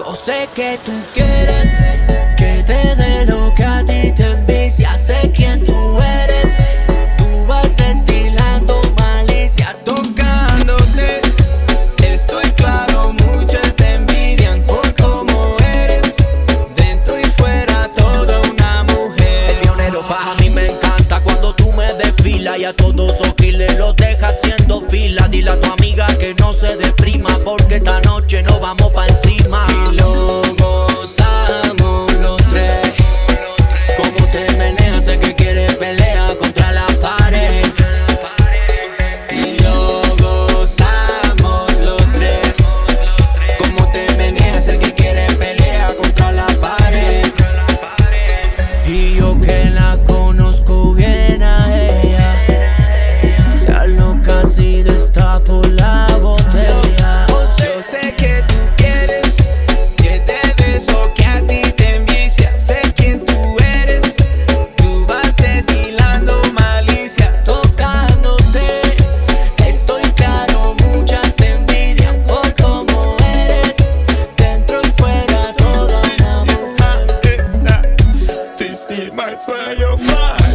Yo sé que tú quieres que te dé lo que a ti te envicia. Sé quién tú eres. Tú vas destilando malicia, tocándote. Estoy claro, muchas te envidian por cómo eres. Dentro y fuera toda una mujer. El pionero para mí me encanta cuando tú me desfilas y a todos esos giles los dejas haciendo fila. Dile a tu amiga que no se deprima porque esta noche nos vamos pa' encima. Y lo gozamos los tres. Como te meneas, sé que quieres pelea contra la pared. Y lo gozamos los tres. Como te meneas, sé que quieres pelea contra la pared. Y yo que la conozco bien a ella, se aloca si destapo la botella. Yo sé que tú quieres que te dé eso que a ti te envicia. Sé quién tú eres. Tú vas destilando malicia, tocándote. Estoy claro, muchas te envidian por cómo eres. Dentro y fuera toda una mujer. This is my swear you're mine.